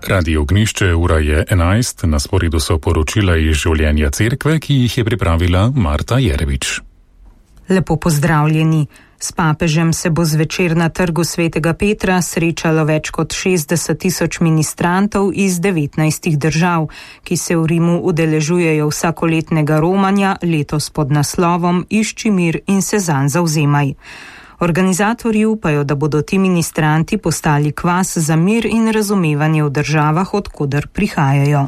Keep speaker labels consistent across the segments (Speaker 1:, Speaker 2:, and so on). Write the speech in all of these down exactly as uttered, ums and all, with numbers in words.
Speaker 1: Radio Ognišče, ura je enajst, na sporedu so poročila iz življenja cerkve, ki jih je pripravila Marta Jerevič.
Speaker 2: Lepo pozdravljeni. S papežem se bo zvečer na trgu Svetega Petra srečalo več kot šestdeset tisoč ministrantov iz devetnajstih držav, ki se v Rimu udeležujejo vsakoletnega romanja, letos pod naslovom Išči mir in se zanj zavzemaj. Organizatorji upajo, da bodo ti ministranti postali kvas za mir in razumevanje v državah, od koder prihajajo.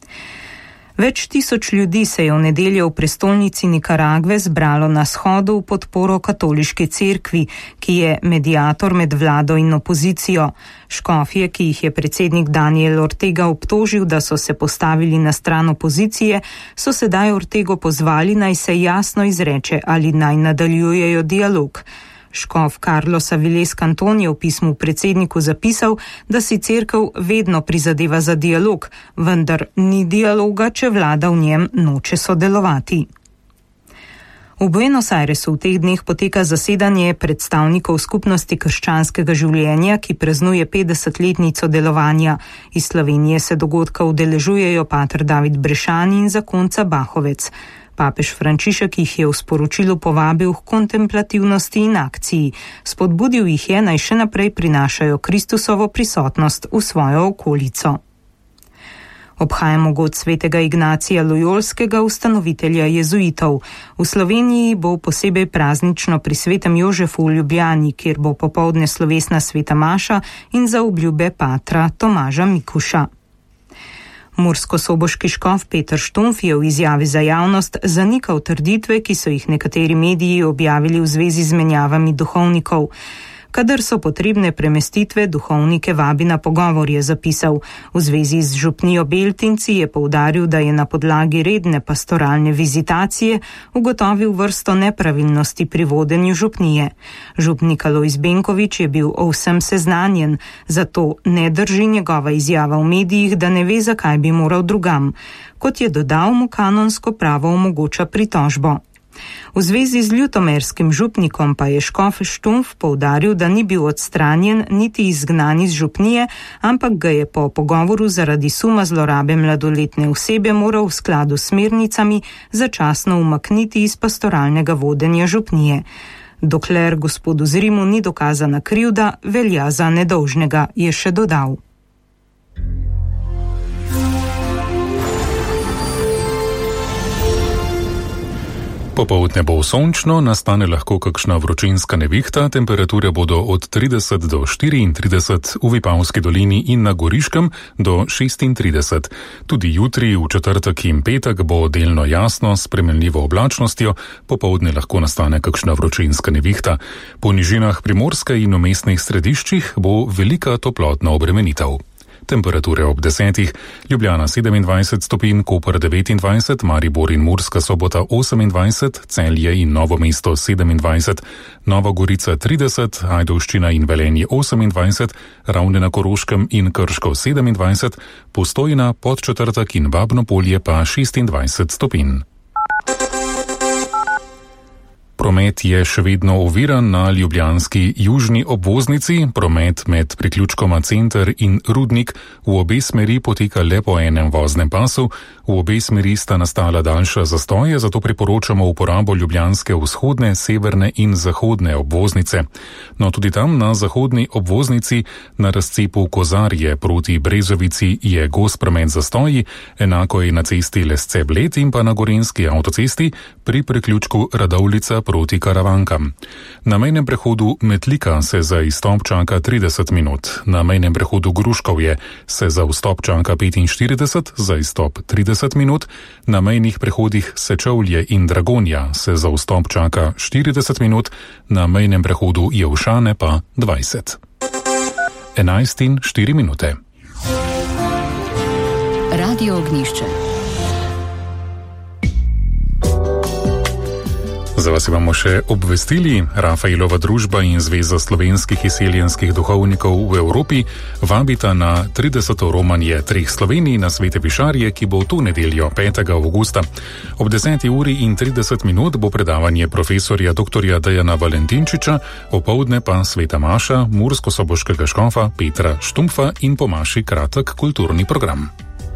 Speaker 2: Več tisoč ljudi se je v nedeljo v prestolnici Nikaragve zbralo na shodu v podporo katoliški cerkvi, ki je mediator med vlado in opozicijo. Škofje, ki jih je predsednik Daniel Ortega obtožil, da so se postavili na stran opozicije, so sedaj Ortego pozvali, naj se jasno izreče ali naj nadaljujejo dialog. Škof Carlos Avilés Canton je v pismu predsedniku zapisal, da si cerkev vedno prizadeva za dialog, vendar ni dialoga, če vlada v njem noče sodelovati. V Buenos Airesu v teh dneh poteka zasedanje predstavnikov skupnosti krščanskega življenja, ki praznuje petdesetletnico delovanja. Iz Slovenije se dogodka udeležujejo pater David Brešan in zakonca Bahovec. Papež Frančišek jih je v sporočilu povabil k kontemplativnosti in akciji. Spodbudil jih je, naj še naprej prinašajo Kristusovo prisotnost v svojo okolico. Obhajamo god svetega Ignacija Lojolskega, ustanovitelja jezuitov. V Sloveniji bo posebej praznično pri svetem Jožefu v Ljubljani, kjer bo popoldne slovesna sveta maša in za obljube patra Tomaža Mikuša. Mursko-soboški škof Peter Štumf je v izjavi za javnost zanikal trditve, ki so jih nekateri mediji objavili v zvezi z menjavami duhovnikov. Kadar so potrebne premestitve, duhovnike vabi na pogovor, je zapisal. V zvezi z župnijo Beltinci je poudaril, da je na podlagi redne pastoralne vizitacije ugotovil vrsto nepravilnosti pri vodenju župnije. Župnik Alojz Benkovič je bil o vsem seznanjen, zato ne drži njegova izjava v medijih, da ne ve, zakaj bi moral drugam. Kot je dodal, mu kanonsko pravo omogoča pritožbo. V zvezi z ljutomerskim župnikom pa je škof Štumf poudaril, da ni bil odstranjen niti izgnan iz župnije, ampak ga je po pogovoru zaradi suma zlorabe mladoletne osebe moral v skladu s smernicami začasno umakniti iz pastoralnega vodenja župnije. Dokler gospodu z Rimu ni dokazana krivda, velja za nedolžnega, je še dodal.
Speaker 1: Popoldne bo sončno, nastane lahko kakšna vročinska nevihta, temperature bodo od trideset do štiriintrideset, v Vipavski dolini in na Goriškem do šestintrideset. Tudi jutri, v četrtek in petek bo delno jasno s spremenljivo oblačnostjo, popoldne lahko nastane kakšna vročinska nevihta. Po nižinah Primorske in v mestnih središčih bo velika toplotna obremenitev. Temperature ob desetih, Ljubljana sedemindvajset stopinj, Koper devetindvajset, Maribor in Murska Sobota osemindvajset, Celje in Novo mesto sedemindvajset, Nova Gorica trideset, Ajdovščina in Velenje osemindvajset, Ravne na Koroškem in Krško sedemindvajset, Postojna, Podčetrtek in Babno Polje pa šestindvajset stopinj. Promet je še vedno oviran na ljubljanski južni obvoznici. Promet med priključkoma Center in Rudnik v obe smeri poteka le po enem voznem pasu. V obe smeri sta nastala daljša zastoje, zato priporočamo uporabo ljubljanske vzhodne, severne in zahodne obvoznice. No, tudi tam na zahodni obvoznici na razcepu Kozarje proti Brezovici je gost promet zastoji, enako je na cesti Lesce-Bled in pa na gorenjski avtocesti pri priključku Radovljica proti Karavankam. Na mejnem prehodu Metlika se za izstop čaka trideset minut, na mejnem prehodu Gruškovje se za vstop čaka petinštirideset, za izstop trideset minut, na mejnih prehodih Sečovlje in Dragonja se za vstop čaka štirideset minut, na mejnem prehodu Jevšane pa dvajset. enajst in štiri minute.
Speaker 3: Radio Ognišče.
Speaker 1: Za vas imamo še obvestili. Rafaelova družba in Zveza slovenskih izseljenskih duhovnikov v Evropi vabita na trideseto romanje treh Slovenij na Svete Višarje, ki bo v to nedeljo petega avgusta. Ob deseti uri in trideset minut bo predavanje profesorja doktorja Dejana Valentinčiča, opoldne pa sveta maša murskosoboškega škofa Petra Štumpfa in po maši kratek kulturni program.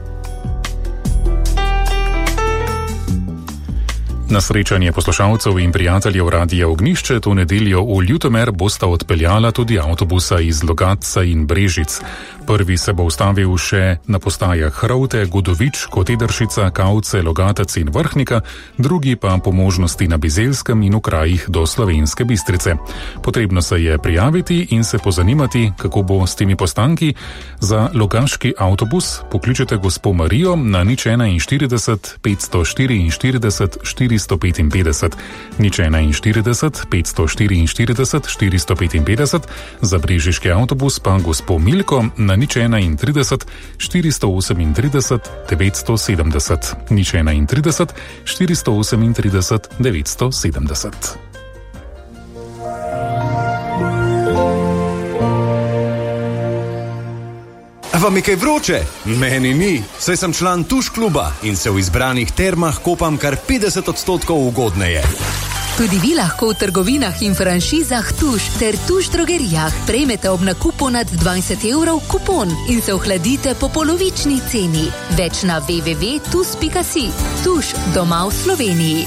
Speaker 1: Na srečanje poslušalcev in prijateljev Radia Ognjišče to nedeljo v Ljutomer bosta odpeljala tudi avtobusa iz Logatca in Brežic. Prvi se bo ustavil še na postajah Hrovte, Godovič, Kotedršica, Kavce, Logatec in Vrhnika, drugi pa po možnosti na Bizelskem in v krajih do Slovenske Bistrice. Potrebno se je prijaviti in se pozanimati, kako bo s temi postanki. Za logaški avtobus pokličete gospo Marijo na nič enainštirideset petsto štiriinštirideset štiristo petinpetdeset, nič enainštirideset petsto štiriinštirideset štiristo petinpetdeset, za brežiški avtobus pa gospo Milko na nič enaintrideset štiristo osemintrideset devetsto sedemdeset, nič enaintrideset štiristo osemintrideset devetsto sedemdeset.
Speaker 3: Vam je kaj vroče? Meni ni, saj sem član Tuš kluba in se v izbranih termah kopam kar petdeset odstotkov ugodneje.
Speaker 4: Tudi vi lahko v trgovinah in franšizah Tuš ter Tuš drogerijah prejmete ob nakupu nad dvajset evrov kupon in se ohladite po polovični ceni. Več na w w w pika tus pika si. Tuš, doma v Sloveniji.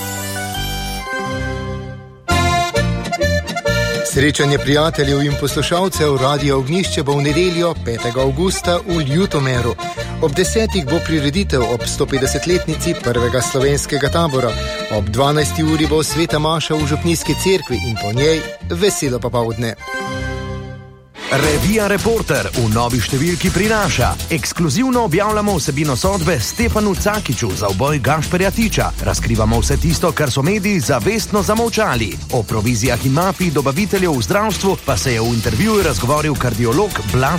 Speaker 5: Srečanje prijateljev in poslušalcev Radia Ognjišče bo v nedeljo petega avgusta v Ljutomeru. Ob desetih bo prireditev ob stopetdesetletnici prvega slovenskega tabora. Ob dvanajsti uri bo sveta maša v župnijski cerkvi in po njej veselo popoldne.
Speaker 6: Revija Reporter v novi številki prinaša. Ekskluzivno objavljamo vsebino sodbe Stefanu Cakiću za uboj Gašperja Tiča. Razkrivamo vse tisto, kar so mediji zavestno zamolčali. O provizijah in mafiji dobaviteljev v zdravstvu pa se je v intervjuju razgovoril kardiolog Blaž